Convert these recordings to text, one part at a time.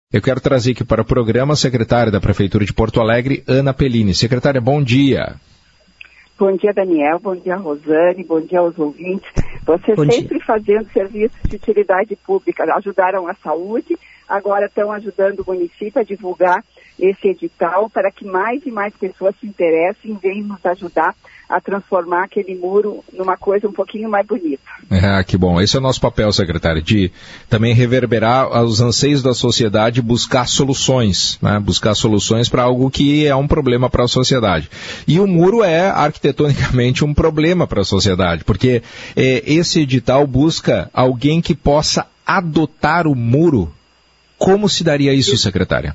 Eu quero trazer aqui para o programa a secretária da Prefeitura de Porto Alegre, Ana Pellini. Secretária, bom dia. Bom dia, Daniel. Bom dia, Rosane. Bom dia aos ouvintes. Vocês sempre fazendo serviços de utilidade pública. Ajudaram a saúde, agora estão ajudando o município a divulgar esse edital para que mais e mais pessoas se interessem e venham nos ajudar a transformar aquele muro numa coisa um pouquinho mais bonita. Que bom. Esse é o nosso papel, secretária, de também reverberar os anseios da sociedade, buscar soluções, né? Buscar soluções para algo que é um problema para a sociedade. E o muro é, arquitetonicamente, um problema para a sociedade, porque esse edital busca alguém que possa adotar o muro. Como se daria isso, secretária?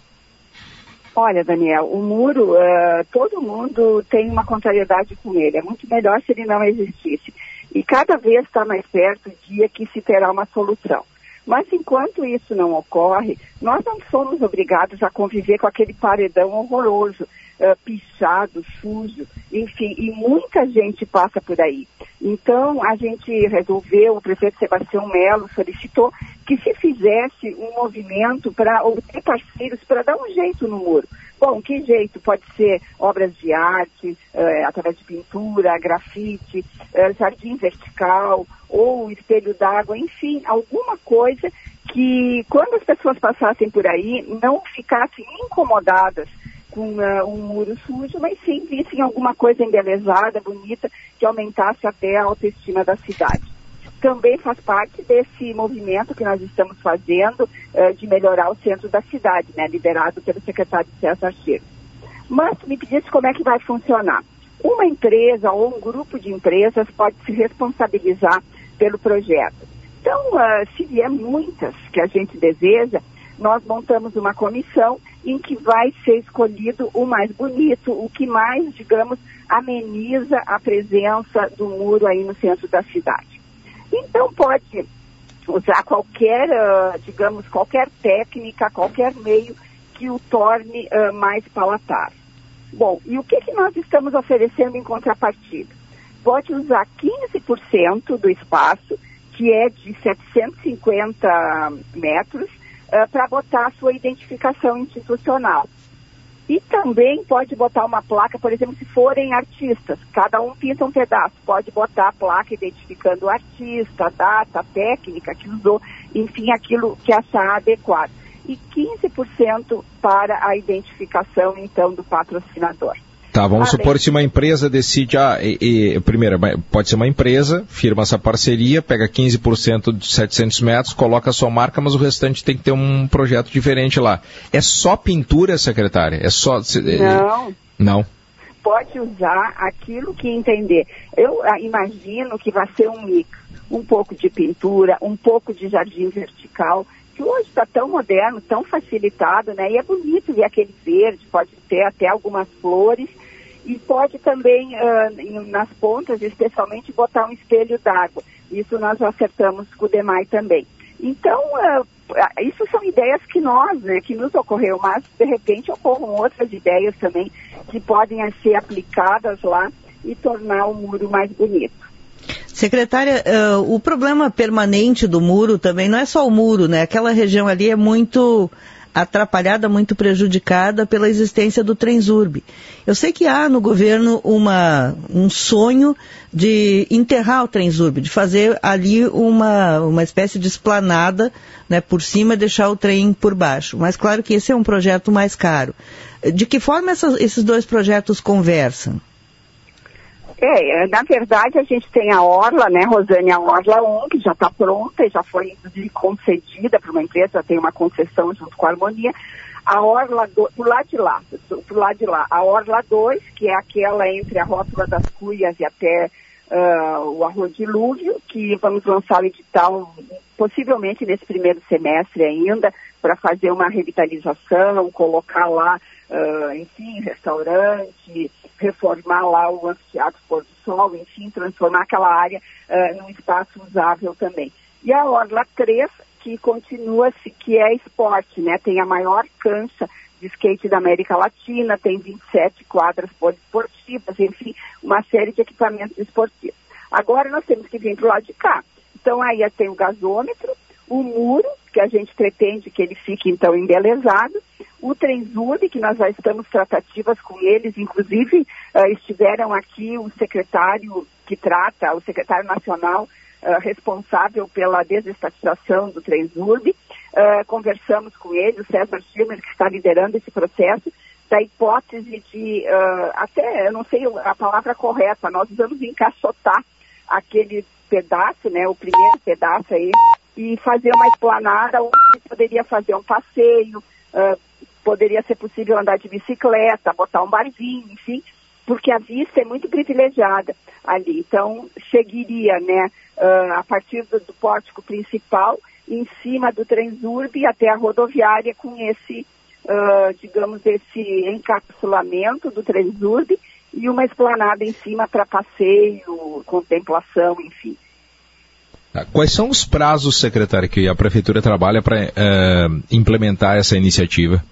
Olha, Daniel, o muro, todo mundo tem uma contrariedade com ele. É muito melhor se ele não existisse. E cada vez está mais perto o dia que se terá uma solução. Mas enquanto isso não ocorre, nós não somos obrigados a conviver com aquele paredão horroroso, pichado, sujo, enfim, e muita gente passa por aí. Então, a gente resolveu, o prefeito Sebastião Melo solicitou que se fizesse um movimento para obter parceiros para dar um jeito no muro. Bom, que jeito? Pode ser obras de arte, através de pintura, grafite, jardim vertical, ou espelho d'água, enfim, alguma coisa que, quando as pessoas passassem por aí, não ficassem incomodadas com um muro sujo, mas sim vissem alguma coisa embelezada, bonita, que aumentasse até a autoestima da cidade. Também faz parte desse movimento que nós estamos fazendo de melhorar o centro da cidade, né, liderado pelo secretário César Cheiro. Mas me pedisse como é que vai funcionar. Uma empresa ou um grupo de empresas pode se responsabilizar pelo projeto. Então, se vier muitas que a gente deseja, nós montamos uma comissão em que vai ser escolhido o mais bonito, o que mais, digamos, ameniza a presença do muro aí no centro da cidade. Então pode usar qualquer, digamos, qualquer técnica, qualquer meio que o torne mais palatável. Bom, e o que nós estamos oferecendo em contrapartida? Pode usar 15% do espaço, que é de 750 metros, para botar a sua identificação institucional. E também pode botar uma placa, por exemplo, se forem artistas, cada um pinta um pedaço, pode botar a placa identificando o artista, a data, a técnica que usou, enfim, aquilo que achar adequado. E 15% para a identificação, então, do patrocinador. Tá, vamos supor se uma empresa decide, primeiro, pode ser uma empresa, firma essa parceria, pega 15% de 700 metros, coloca a sua marca, mas o restante tem que ter um projeto diferente lá. É só pintura, secretária? É só... Não. Não. Pode usar aquilo que entender. Eu imagino que vai ser um mix, um pouco de pintura, um pouco de jardim vertical, que hoje está tão moderno, tão facilitado, né? E é bonito ver aquele verde, pode ter até algumas flores, e pode também, nas pontas, especialmente, botar um espelho d'água. Isso nós acertamos com o DEMAI também. Então, isso são ideias que que nos ocorreu, mas, de repente, ocorram outras ideias também que podem ser aplicadas lá e tornar o muro mais bonito. Secretária, o problema permanente do muro também não é só o muro, né? Aquela região ali é muito atrapalhada, muito prejudicada pela existência do Transurb. Eu sei que há no governo um sonho de enterrar o Transurb, de fazer ali uma espécie de esplanada, né, por cima e deixar o trem por baixo. Mas claro que esse é um projeto mais caro. De que forma esses dois projetos conversam? Na verdade, a gente tem a Orla, né, Rosane, a Orla 1, que já está pronta e já foi concedida para uma empresa, já tem uma concessão junto com a Harmonia. A Orla, pro lado de lá, a Orla 2, que é aquela entre a Rótula das Cuias e até o Arroio Dilúvio, que vamos lançar o edital possivelmente nesse primeiro semestre ainda, para fazer uma revitalização, colocar lá, enfim, restaurante, reformar lá o anfiteatro Pôr do Sol, enfim, transformar aquela área num espaço usável também. E a Orla 3, que continua-se, que é esporte, né? Tem a maior cancha de skate da América Latina, tem 27 quadras poliesportivas, enfim, uma série de equipamentos esportivos. Agora nós temos que vir para o lado de cá. Então aí tem o gasômetro, o muro, que a gente pretende que ele fique, então, embelezado, o Trenzurbe, que nós já estamos tratativas com eles, inclusive estiveram aqui o secretário que trata, o secretário nacional responsável pela desestatização do Trenzurbe, conversamos com ele, o César Schirmer, que está liderando esse processo, da hipótese de, até, eu não sei a palavra correta, nós vamos encaixotar aquele pedaço, né, o primeiro pedaço aí, e fazer uma esplanada onde poderia fazer um passeio, poderia ser possível andar de bicicleta, botar um barzinho, enfim, porque a vista é muito privilegiada ali. Então, seguiria, né, a partir do pórtico principal, em cima do Trenzurbe até a rodoviária com esse, digamos, esse encapsulamento do Trenzurbe e uma esplanada em cima para passeio, contemplação, enfim. Quais são os prazos, secretário, que a Prefeitura trabalha para implementar essa iniciativa?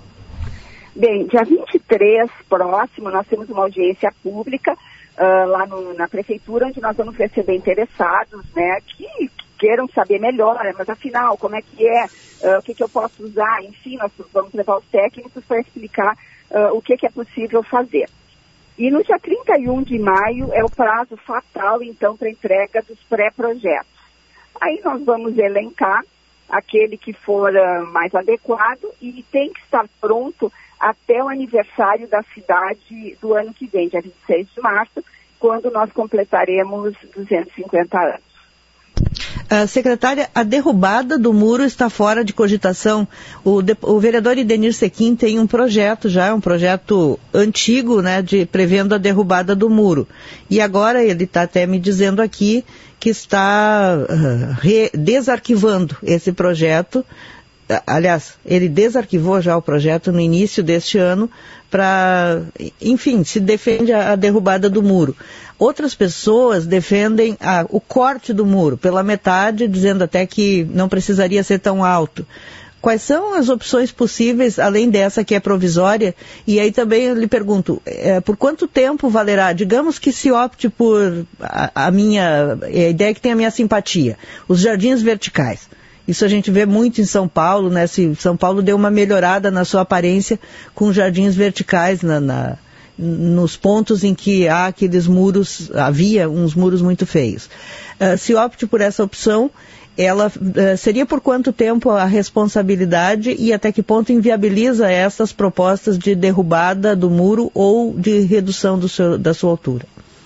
Bem, dia 23, próximo, nós temos uma audiência pública lá na Prefeitura, onde nós vamos receber interessados, né, que queiram saber melhor, mas afinal, como é que é, o que eu posso usar, enfim, nós vamos levar os técnicos para explicar o que é possível fazer. E no dia 31 de maio é o prazo fatal, então, para entrega dos pré-projetos. Aí nós vamos elencar aquele que for mais adequado e tem que estar pronto até o aniversário da cidade do ano que vem, dia 26 de março, quando nós completaremos 250 anos. Secretária, a derrubada do muro está fora de cogitação. O vereador Idenir Sequim tem um projeto já, um projeto antigo, né, prevendo a derrubada do muro. E agora ele está até me dizendo aqui que está desarquivando esse projeto. Aliás, ele desarquivou já o projeto no início deste ano para, enfim, se defende a derrubada do muro. Outras pessoas defendem o corte do muro pela metade, dizendo até que não precisaria ser tão alto. Quais são as opções possíveis, além dessa que é provisória? E aí também eu lhe pergunto, por quanto tempo valerá? Digamos que se opte por a ideia que tem a minha simpatia, os jardins verticais. Isso a gente vê muito em São Paulo, né? São Paulo deu uma melhorada na sua aparência com jardins verticais nos pontos em que havia uns muros muito feios. Se opte por essa opção, ela seria por quanto tempo a responsabilidade e até que ponto inviabiliza essas propostas de derrubada do muro ou de redução da sua altura?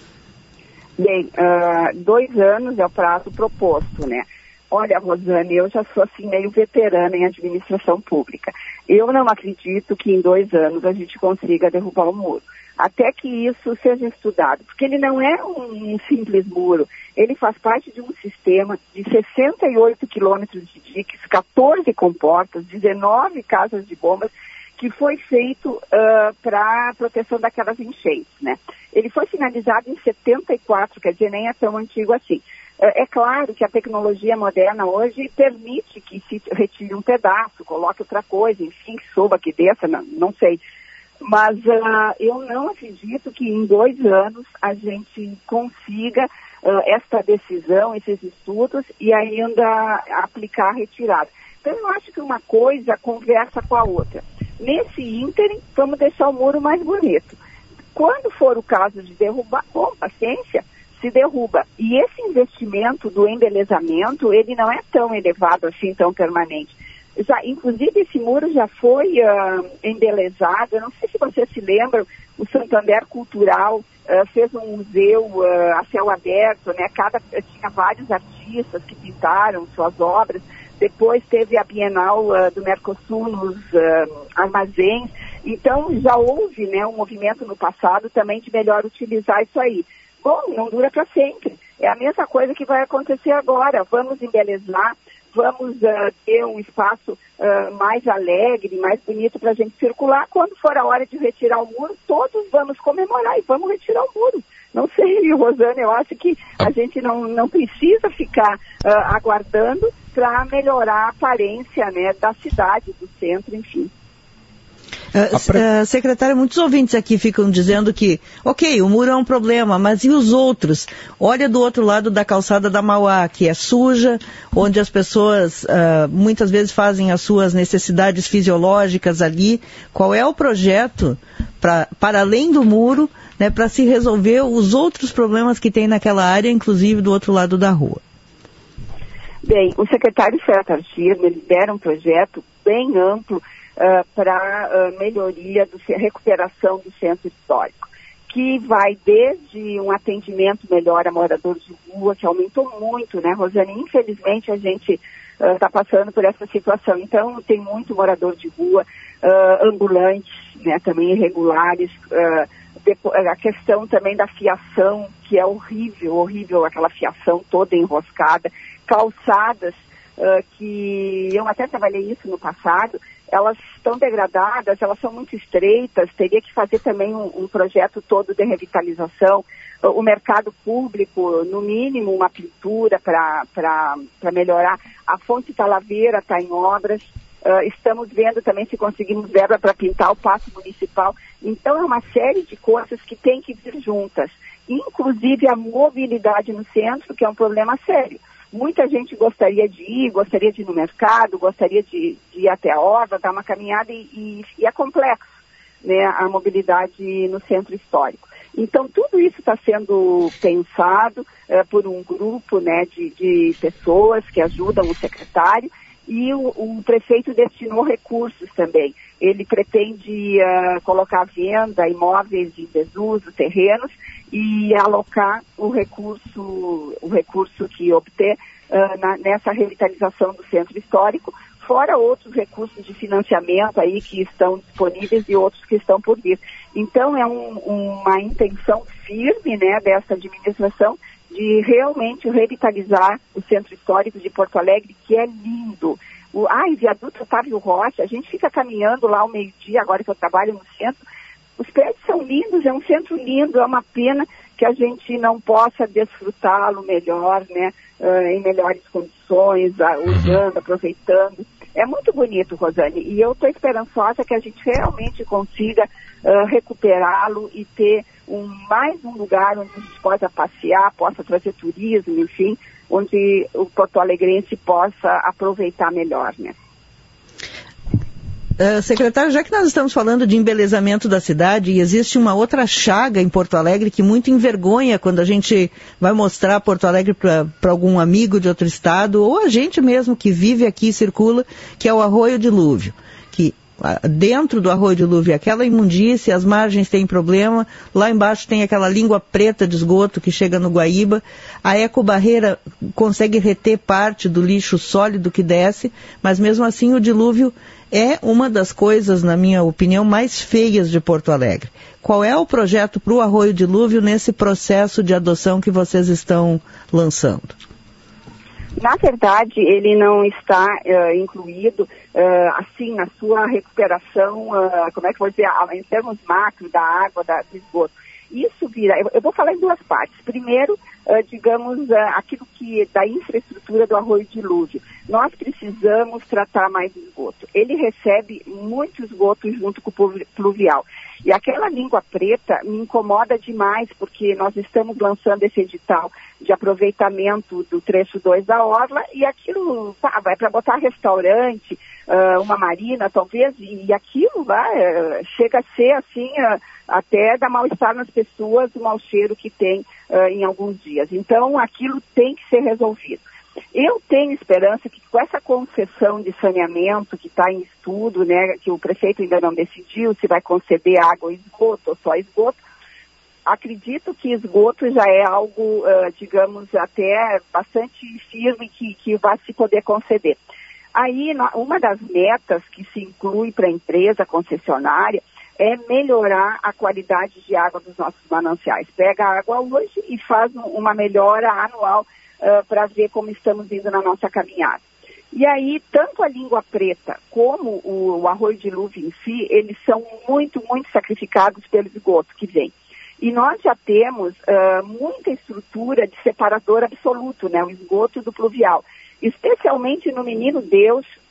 Bem, 2 anos é o prazo proposto, né? Olha, Rosane, eu já sou assim meio veterana em administração pública. Eu não acredito que em 2 anos a gente consiga derrubar o muro. Até que isso seja estudado, porque ele não é um simples muro. Ele faz parte de um sistema de 68 quilômetros de diques, 14 comportas, 19 casas de bombas, que foi feito para a proteção daquelas enchentes, né? Ele foi finalizado em 74, quer dizer, nem é tão antigo assim. É claro que a tecnologia moderna hoje permite que se retire um pedaço, coloque outra coisa, enfim, que suba, que desça, não sei. Mas eu não acredito que em 2 anos a gente consiga esta decisão, esses estudos e ainda aplicar a retirada. Então eu acho que uma coisa conversa com a outra. Nesse ínterim, vamos deixar o muro mais bonito. Quando for o caso de derrubar, bom, paciência, se derruba. E esse investimento do embelezamento, ele não é tão elevado assim, tão permanente. Inclusive, esse muro já foi embelezado. Eu não sei se vocês se lembram, o Santander Cultural fez um museu a céu aberto, né? Tinha vários artistas que pintaram suas obras. Depois teve a Bienal do Mercosul nos armazéns. Então, já houve, né, um movimento no passado também de melhor utilizar isso aí. Bom, não dura para sempre. É a mesma coisa que vai acontecer agora. Vamos embelezar, vamos ter um espaço mais alegre, mais bonito para a gente circular. Quando for a hora de retirar o muro, todos vamos comemorar e vamos retirar o muro. Não sei, Rosane, eu acho que a gente não precisa ficar aguardando para melhorar a aparência, né, da cidade, do centro, enfim. Secretária, muitos ouvintes aqui ficam dizendo que, ok, o muro é um problema, mas e os outros? Olha do outro lado da calçada da Mauá, que é suja, onde as pessoas muitas vezes fazem as suas necessidades fisiológicas ali. Qual é o projeto para além do muro, né, para se resolver os outros problemas que tem naquela área, inclusive do outro lado da rua? Bem, o secretário Celso Argirno lidera um projeto bem amplo para melhoria, recuperação do centro histórico, que vai desde um atendimento melhor a moradores de rua, que aumentou muito, né, Rosane? Infelizmente a gente está passando por essa situação. Então tem muito morador de rua, ambulantes, né, também irregulares, a questão também da fiação, que é horrível aquela fiação toda enroscada, calçadas que eu até trabalhei isso no passado, elas estão degradadas, elas são muito estreitas, teria que fazer também um projeto todo de revitalização, o mercado público, no mínimo uma pintura para melhorar, a Fonte Talaveira está em obras, estamos vendo também se conseguimos verba para pintar o Pátio Municipal, então é uma série de coisas que tem que vir juntas, inclusive a mobilidade no centro, que é um problema sério. Muita gente gostaria de ir no mercado, gostaria de ir até a orla, dar uma caminhada e é complexo, né, a mobilidade no centro histórico. Então, tudo isso está sendo pensado por um grupo, né, de pessoas que ajudam o secretário e o prefeito destinou recursos também. Ele pretende colocar à venda imóveis de desuso, terrenos, e alocar o recurso que obter nessa revitalização do centro histórico, fora outros recursos de financiamento aí que estão disponíveis e outros que estão por vir. Então é uma intenção firme, né, dessa administração de realmente revitalizar o centro histórico de Porto Alegre, que é lindo. Viaduto Otávio Rocha, a gente fica caminhando lá ao meio-dia, agora que eu trabalho no centro, os prédios são lindos, é um centro lindo, é uma pena que a gente não possa desfrutá-lo melhor, né, em melhores condições, usando, aproveitando. É muito bonito, Rosane, e eu estou esperançosa que a gente realmente consiga recuperá-lo e ter mais um lugar onde a gente possa passear, possa trazer turismo, enfim, onde o porto-alegrense possa aproveitar melhor, né? Secretário, já que nós estamos falando de embelezamento da cidade, e existe uma outra chaga em Porto Alegre que muito envergonha quando a gente vai mostrar Porto Alegre para algum amigo de outro estado, ou a gente mesmo que vive aqui e circula, que é o Arroio Dilúvio, que dentro do Arroio Dilúvio aquela imundície, as margens têm problema, lá embaixo tem aquela língua preta de esgoto que chega no Guaíba, a ecobarreira consegue reter parte do lixo sólido que desce, mas mesmo assim o dilúvio é uma das coisas, na minha opinião, mais feias de Porto Alegre. Qual é o projeto para o Arroio Dilúvio nesse processo de adoção que vocês estão lançando? Na verdade, ele não está incluído, assim, na sua recuperação, como é que eu vou dizer, em termos macro da água, do esgoto. Isso vira, eu vou falar em duas partes. Primeiro, digamos, aquilo que da infraestrutura do Arroio Dilúvio. Nós precisamos tratar mais esgoto. Ele recebe muito esgoto junto com o pluvial. E aquela língua preta me incomoda demais, porque nós estamos lançando esse edital de aproveitamento do trecho 2 da orla, e aquilo vai para botar restaurante, uma marina talvez, e aquilo chega a ser assim, até dar mal-estar nas pessoas, o mau cheiro que tem em alguns dias. Então aquilo tem que ser resolvido. Eu tenho esperança que com essa concessão de saneamento que está em estudo, né, que o prefeito ainda não decidiu se vai conceder água ou esgoto ou só esgoto, acredito que esgoto já é algo, digamos, até bastante firme que vai se poder conceder. Aí, uma das metas que se inclui para a empresa concessionária é melhorar a qualidade de água dos nossos mananciais. Pega a água hoje e faz uma melhora anual para ver como estamos indo na nossa caminhada. E aí, tanto a língua preta como o Arroio Dilúvio em si, eles são muito, muito sacrificados pelo esgoto que vem. E nós já temos muita estrutura de separador absoluto, né, o esgoto do pluvial. Especialmente no Menino Deus,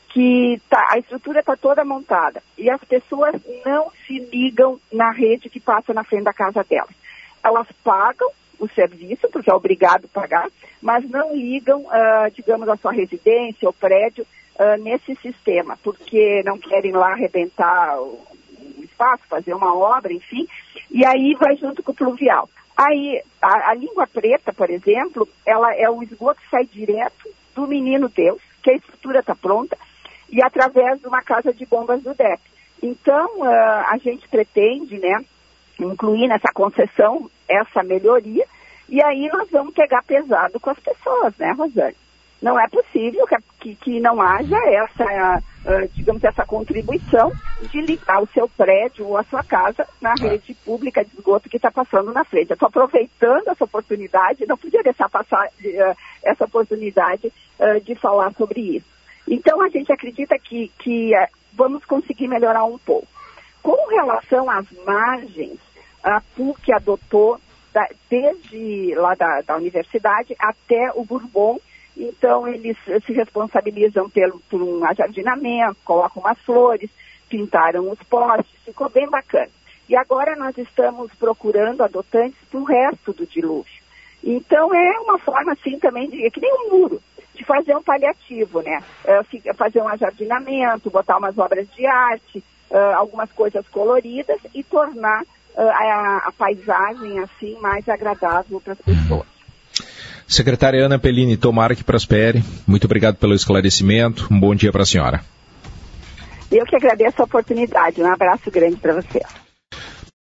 que a estrutura está toda montada e as pessoas não se ligam na rede que passa na frente da casa delas. Elas pagam o serviço, porque é obrigado a pagar, mas não ligam, digamos, a sua residência ou prédio nesse sistema, porque não querem lá arrebentar o espaço, fazer uma obra, enfim, e aí vai junto com o pluvial. Aí, a língua preta, por exemplo, ela é o esgoto que sai direto do Menino Deus, que a estrutura está pronta, e através de uma casa de bombas do DEP. Então, a gente pretende, né, incluir nessa concessão essa melhoria, e aí nós vamos pegar pesado com as pessoas, né, Rosane? Não é possível que não haja essa, digamos, essa contribuição de ligar o seu prédio ou a sua casa na rede pública de esgoto que está passando na frente. Eu estou aproveitando essa oportunidade, não podia deixar passar essa oportunidade de falar sobre isso. Então, a gente acredita que vamos conseguir melhorar um pouco. Com relação às margens, a PUC adotou desde lá da universidade até o Bourbon. Então, eles se responsabilizam por um ajardinamento, colocam umas flores, pintaram os postes, ficou bem bacana. E agora nós estamos procurando adotantes para o resto do dilúvio. Então, é uma forma, assim, também, que nem um muro, de fazer um paliativo, né? Fazer um ajardinamento, botar umas obras de arte, algumas coisas coloridas e tornar a paisagem, assim, mais agradável para as pessoas. Secretária Ana Pellini, tomara que prospere. Muito obrigado pelo esclarecimento. Um bom dia para a senhora. Eu que agradeço a oportunidade. Um abraço grande para você.